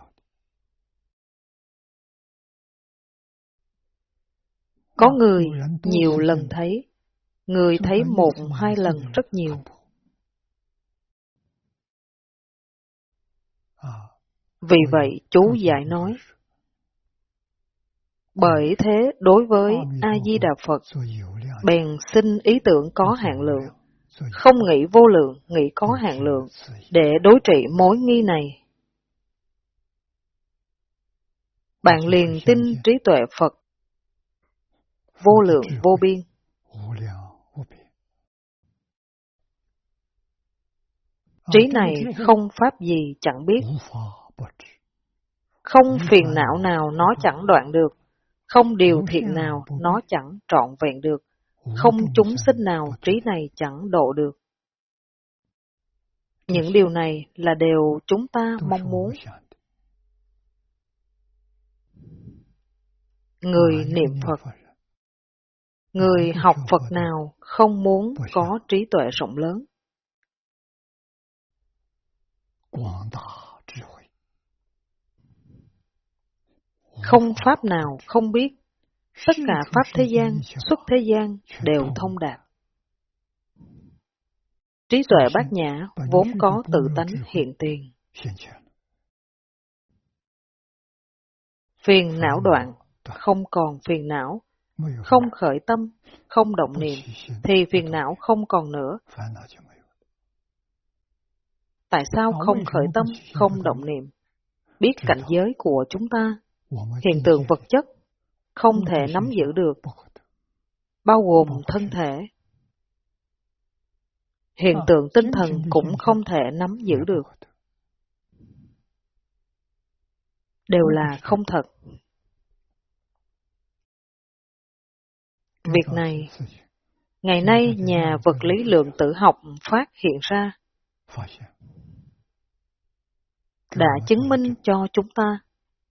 Có người nhiều lần thấy, người thấy một hai lần rất nhiều. Vì vậy, chú giải nói, bởi thế đối với A-di-đà Phật, bèn sinh ý tưởng có hạn lượng, không nghĩ vô lượng, nghĩ có hạn lượng, để đối trị mối nghi này. Bạn liền tin trí tuệ Phật vô lượng vô biên. Trí này không pháp gì chẳng biết, không phiền não nào nó chẳng đoạn được, không điều thiện nào nó chẳng trọn vẹn được, không chúng sinh nào trí này chẳng độ được. Những điều này là điều chúng ta mong muốn. Người niệm Phật, người học Phật nào không muốn có trí tuệ rộng lớn? Không pháp nào không biết, tất cả pháp thế gian, xuất thế gian đều thông đạt. Trí tuệ bát nhã vốn có tự tánh hiện tiền. Phiền não đoạn, không còn phiền não, không khởi tâm, không động niệm, thì phiền não không còn nữa. Tại sao không khởi tâm, không động niệm? Biết cảnh giới của chúng ta, hiện tượng vật chất, không thể nắm giữ được, bao gồm thân thể. Hiện tượng tinh thần cũng không thể nắm giữ được. Đều là không thật. Việc này, ngày nay nhà vật lý lượng tử học phát hiện ra, đã chứng minh cho chúng ta.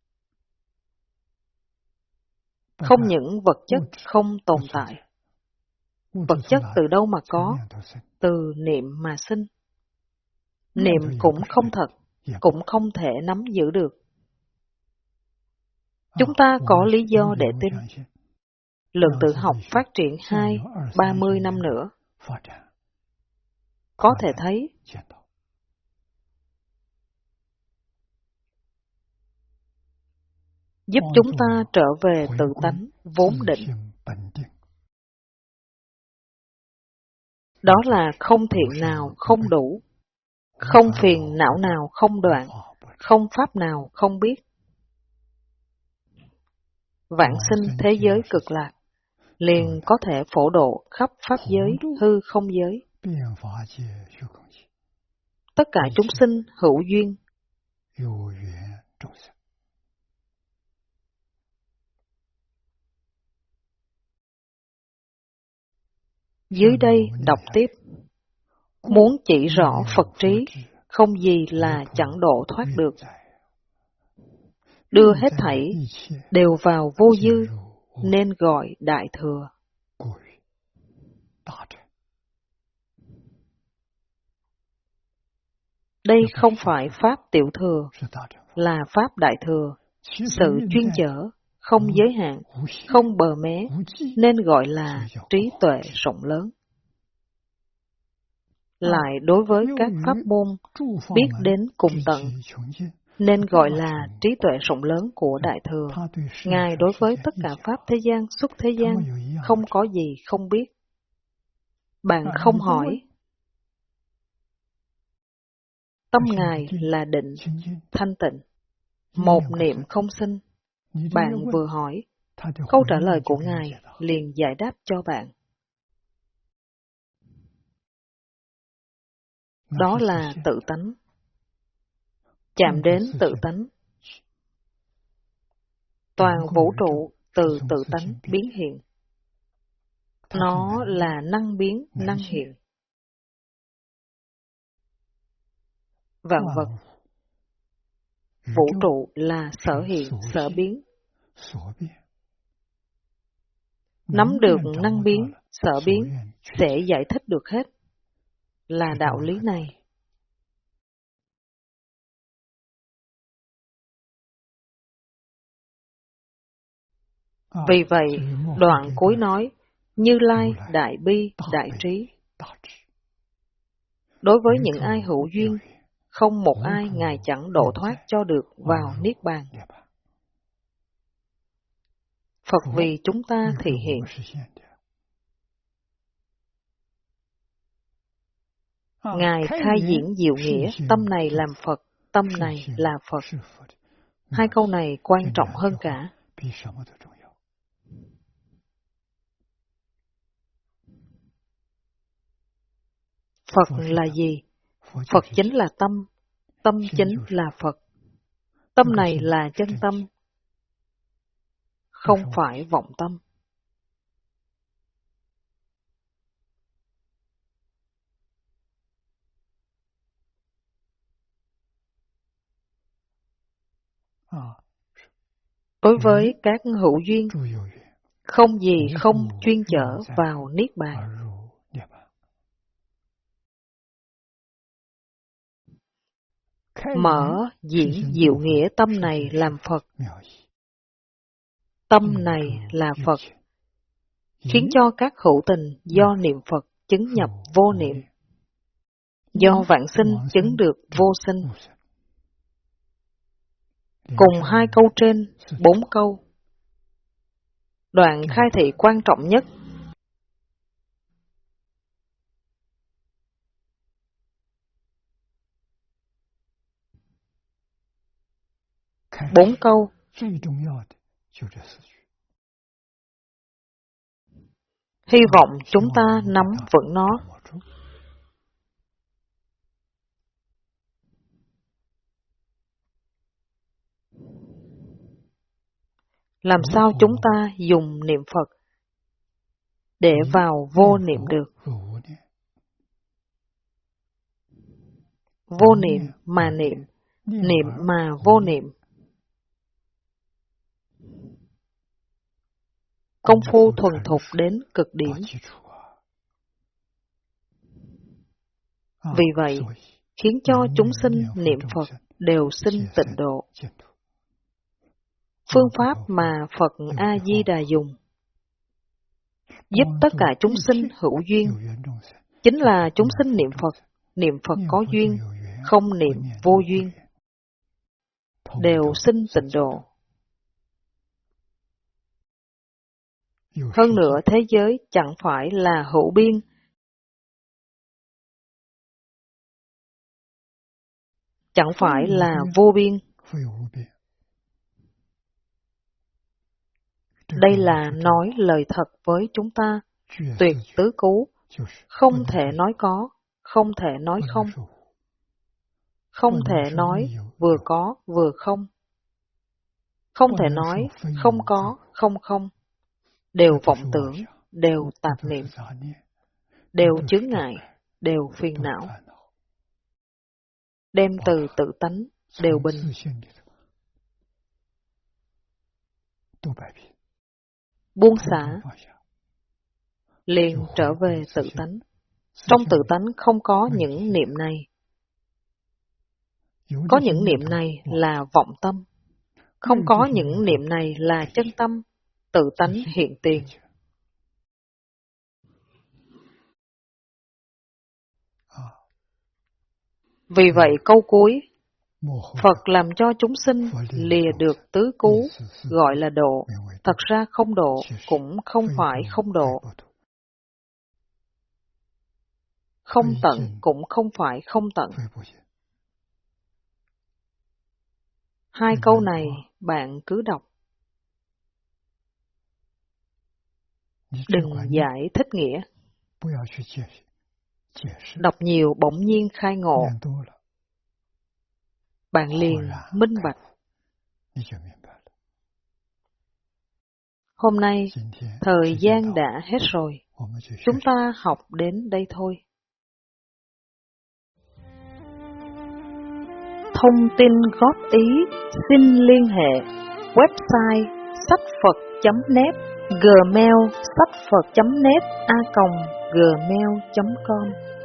Không những vật chất không tồn tại. Vật chất từ đâu mà có? Từ niệm mà sinh. Niệm cũng không thật, cũng không thể nắm giữ được. Chúng ta có lý do để tin. Lượng tử học phát triển hai, ba mươi năm nữa. Có thể thấy. Giúp chúng ta trở về tự tánh, vốn định. Đó là không thiện nào không đủ, không phiền não nào không đoạn, không pháp nào không biết. vãng sinh thế giới cực lạc, liền có thể phổ độ khắp pháp giới, hư không giới. Tất cả chúng sinh hữu duyên. Dưới đây đọc tiếp. Muốn chỉ rõ Phật trí, không gì là chẳng độ thoát được. Đưa hết thảy đều vào vô dư, nên gọi Đại Thừa. Đây không phải Pháp Tiểu Thừa, là Pháp Đại Thừa, sự chuyên chở, không giới hạn, không bờ mé, nên gọi là trí tuệ rộng lớn. Lại đối với các pháp môn biết đến cùng tận, nên gọi là trí tuệ rộng lớn của Đại Thừa. Ngài đối với tất cả pháp thế gian, xuất thế gian, không có gì không biết. Bạn không hỏi. Tâm Ngài là định, thanh tịnh, một niệm không sinh. Bạn vừa hỏi, câu trả lời của Ngài liền giải đáp cho bạn. Đó là tự tánh. Chạm đến tự tánh. Toàn vũ trụ từ tự tánh biến hiện. Nó là năng biến, năng hiện. Vạn vật. Vũ trụ là sở hiện, sở biến. Nắm được năng biến, sở biến, sẽ giải thích được hết. Là đạo lý này. Vì vậy, đoạn cuối nói, Như Lai đại bi, đại trí. Đối với những ai hữu duyên, không một ai Ngài chẳng độ thoát cho được vào Niết Bàn. Phật vì chúng ta thị hiện. Ngài khai diễn diệu nghĩa, tâm này làm Phật, tâm này là Phật. Hai câu này quan trọng hơn cả. Phật là gì? Phật chính là tâm, tâm chính là Phật. Tâm này là chân tâm, không phải vọng tâm. Đối với các hữu duyên, không gì không chuyên chở vào Niết Bàn. Mở diễn diệu nghĩa tâm này làm Phật. Tâm này là Phật, khiến cho các hữu tình do niệm Phật chứng nhập vô niệm, do vãng sinh chứng được vô sinh. Cùng hai câu trên, bốn câu. Đoạn khai thị quan trọng nhất. Bốn câu. Hy vọng chúng ta nắm vững nó. Làm sao chúng ta dùng niệm Phật để vào vô niệm được? Vô niệm mà niệm, niệm mà vô niệm. Công phu thuần thục đến cực điểm. Vì vậy, khiến cho chúng sinh niệm Phật đều sinh tịnh độ. Phương pháp mà Phật A-di-đà dùng, giúp tất cả chúng sinh hữu duyên, chính là chúng sinh niệm Phật, niệm Phật có duyên, không niệm vô duyên, đều sinh tịnh độ. Hơn nữa thế giới chẳng phải là hữu biên, chẳng phải là vô biên. Đây là nói lời thật với chúng ta, tuyệt tứ cứu, không thể nói có, không thể nói không, không thể nói vừa có vừa không, không thể nói không có không không, đều vọng tưởng, đều tạp niệm, đều chướng ngại, đều phiền não, đem từ tự tánh, đều bình. Buông xả, liền trở về tự tánh. Trong tự tánh không có những niệm này. Có những niệm này là vọng tâm. Không có những niệm này là chân tâm, tự tánh hiện tiền. Vì vậy câu cuối, Phật làm cho chúng sinh lìa được tứ cứu, gọi là độ. Thật ra không độ, cũng không phải không độ. Không tận, cũng không phải không tận. Hai câu này bạn cứ đọc. Đừng giải thích nghĩa. Đọc nhiều bỗng nhiên khai ngộ. Bạn liền minh bạch. Hôm nay, thời gian đã hết rồi. Chúng ta học đến đây thôi. Thông tin góp ý xin liên hệ website sách phật chấm net, gmail sách phật chấm net a còng gmail chấm com.